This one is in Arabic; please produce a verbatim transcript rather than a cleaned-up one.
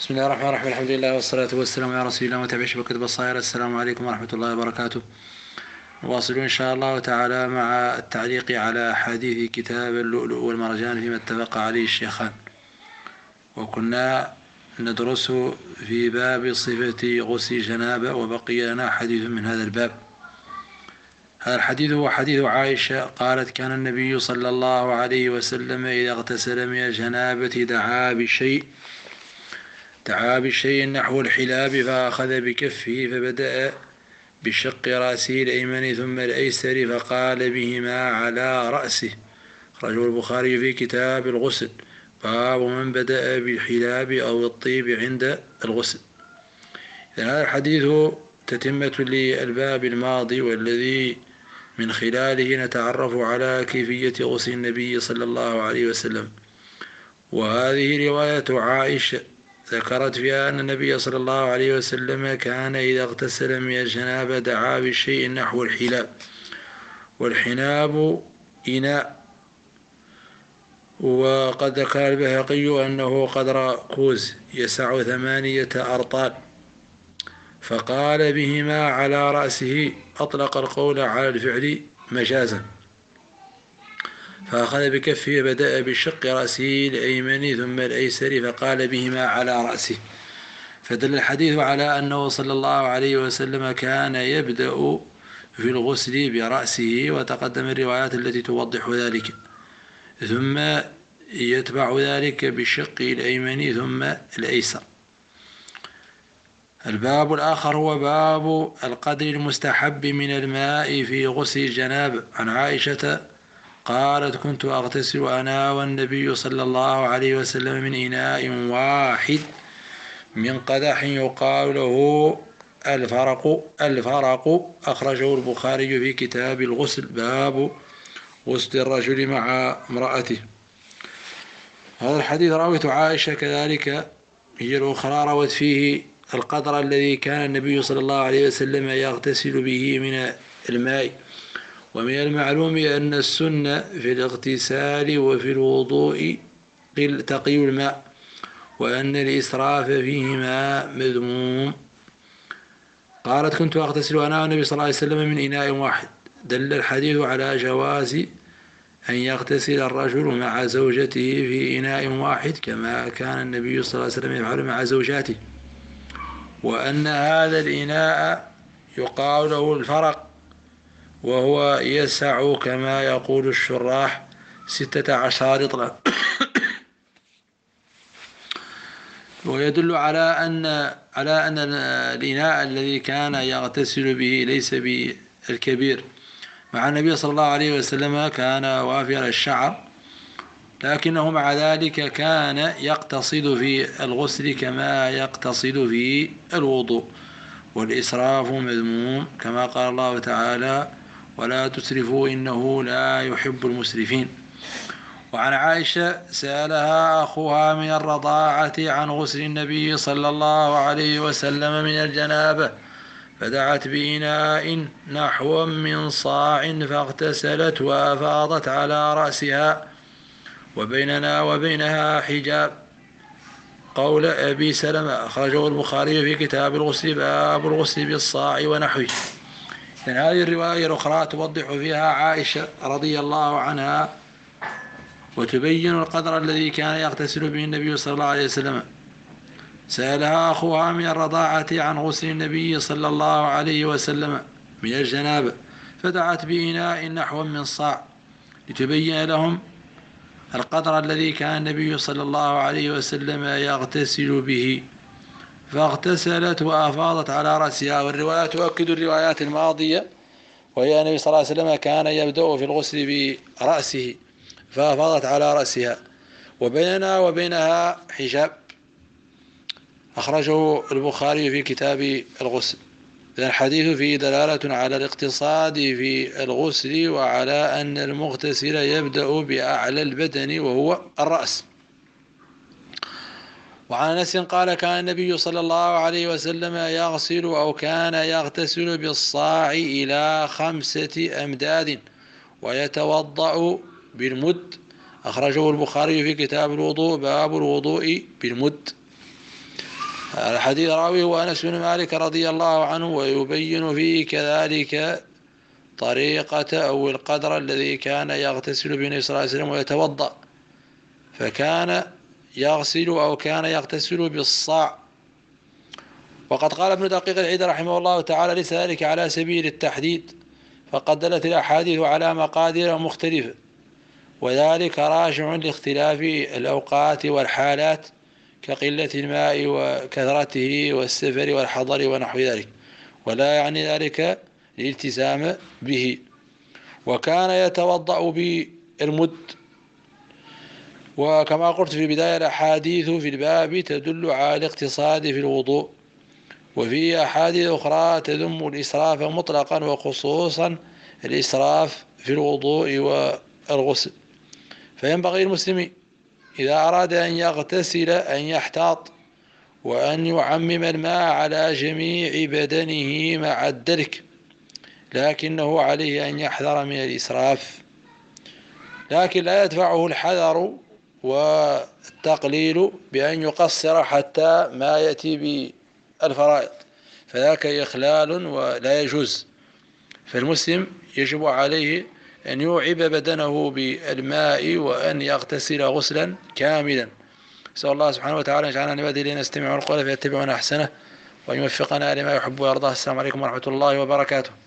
بسم الله الرحمن الرحيم. الحمد لله والصلاة والسلام على رسول الله وتابع شبكة بصائر. السلام عليكم ورحمة الله وبركاته. نواصل إن شاء الله تعالى مع التعليق على حديث كتاب اللؤلؤ والمرجان فيما اتفق عليه الشيخان، وكنا ندرس في باب صفة غسل جنابة، وبقي لنا حديث من هذا الباب. هذا الحديث هو حديث عائشة قالت: كان النبي صلى الله عليه وسلم إذا اغتسل من الجنابة دعا بشيء دعا بشيء نحو الحلاب، فأخذ بكفه فبدأ بشق رأسه الأيمن ثم الأيسر فقال بهما على رأسه. أخرجه البخاري في كتاب الغسل، باب من بدأ بالحلاب أو الطيب عند الغسل. إذن هذا الحديث تتمة للباب الماضي، والذي من خلاله نتعرف على كيفية غسل النبي صلى الله عليه وسلم. وهذه رواية عائشة ذكرت فيها أن النبي صلى الله عليه وسلم كان إذا اغتسل من الجنابة دعا بشيء نحو الحلاب، والحناب إناء، وقد ذكر البيهقي أنه قدر كوز يسع ثمانية أرطال، فقال بهما على رأسه، أطلق القول على الفعل مجازا. فأخذ بكفه بدأ بشق رأسه الأيمن ثم الأيسر فقال بهما على رأسه. فدل الحديث على أنه صلى الله عليه وسلم كان يبدأ في الغسل برأسه، وتقدم الروايات التي توضح ذلك، ثم يتبع ذلك بشق الأيمن ثم الأيسر. الباب الآخر هو باب القدر المستحب من الماء في غسل الجنابة. عن عائشة قالت: كنت أغتسل أنا والنبي صلى الله عليه وسلم من إناء واحد من قدح يقال له الفرق الفرق أخرجه البخاري في كتاب الغسل، باب غسل الرجل مع امرأته. هذا الحديث راوية عائشة كذلك هي الأخرى، روت فيه القدر الذي كان النبي صلى الله عليه وسلم يغتسل به من الماء. ومن المعلوم أن السنة في الاغتسال وفي الوضوء تقي الماء، وأن الإسراف فيهما مذموم. قالت: كنت أغتسل أنا والنبي صلى الله عليه وسلم من إناء واحد. دل الحديث على جواز أن يغتسل الرجل مع زوجته في إناء واحد، كما كان النبي صلى الله عليه وسلم يفعل مع زوجاته، وأن هذا الإناء يقال له الفرق، وهو يسع كما يقول الشراح ستة عشر رطلا. ويدل على أن على أن الإناء الذي كان يغتسل به ليس بالكبير، مع النبي صلى الله عليه وسلم كان وافر الشعر، لكنه مع ذلك كان يقتصد في الغسل كما يقتصد في الوضوء، والإسراف مذموم، كما قال الله تعالى: ولا تسرفوا إنه لا يحب المسرفين. وعن عائشة سألها أخوها من الرضاعة عن غسل النبي صلى الله عليه وسلم من الجنابة، فدعت بإناء نحو من صاع فاغتسلت وأفاضت على رأسها، وبيننا وبينها حجاب. قول أبي سلمة أخرجه البخاري في كتاب الغسل، باب الغسل بالصاع ونحوه. لأن هذه الرواية الأخرى توضح فيها عائشة رضي الله عنها وتبين القدر الذي كان يغتسل به النبي صلى الله عليه وسلم. سألها أخوها من الرضاعة عن غسل النبي صلى الله عليه وسلم من الجنابة، فدعت بإناء نحو من صاع لتبين لهم القدر الذي كان النبي صلى الله عليه وسلم يغتسل به، فاغتسلت وأفاضت على رأسها. والرواية تؤكد الروايات الماضية، وهي النبي صلى الله عليه وسلم كان يبدأ في الغسل برأسه فأفاضت على رأسها، وبيننا وبينها حجاب. أخرجه البخاري في كتاب الغسل. الحديث فيه دلالة على الاقتصاد في الغسل، وعلى أن المغتسل يبدأ بأعلى البدن وهو الرأس. وعن أنس قال: كان النبي صلى الله عليه وسلم يغسل أو كان يغتسل بالصاع إلى خمسة أمداد ويتوضأ بالمد. أخرجه البخاري في كتاب الوضوء، باب الوضوء بالمد. الحديث راويه هو أنس بن مالك رضي الله عنه، ويبين فيه كذلك طريقة أو القدر الذي كان يغتسل به النبي صلى الله عليه وسلم ويتوضأ، فكان يغسل أو كان يغتسل بالصاع. وقد قال ابن دقيق العيد رحمه الله تعالى: ليس ذلك على سبيل التحديد، فقد دلت الأحاديث على مقادير مختلفة، وذلك راجع لاختلاف الأوقات والحالات كقلة الماء وكثرته والسفر والحضر ونحو ذلك، ولا يعني ذلك الالتزام به. وكان يتوضأ بالمد. وكما قلت في البداية، الأحاديث في الباب تدل على الاقتصاد في الوضوء، وفي أحاديث أخرى تذم الإسراف مطلقا، وخصوصا الإسراف في الوضوء والغسل. فينبغي المسلم إذا أراد أن يغتسل أن يحتاط، وأن يعمم الماء على جميع بدنه مع الدلك، لكنه عليه أن يحذر من الإسراف، لكن لا يدفعه الحذر والتقليل بأن يقصر حتى ما يأتي بالفرائض، فذاك إخلال ولا يجوز. فالمسلم يجب عليه أن يوعب بدنه بالماء وأن يغتسل غسلا كاملا. نسأل الله سبحانه وتعالى أن يجعلنا من عباده الذين يستمعون القول فيتبعون أحسنه، وأن يوفقنا لما يحب ويرضاه. السلام عليكم ورحمة الله وبركاته.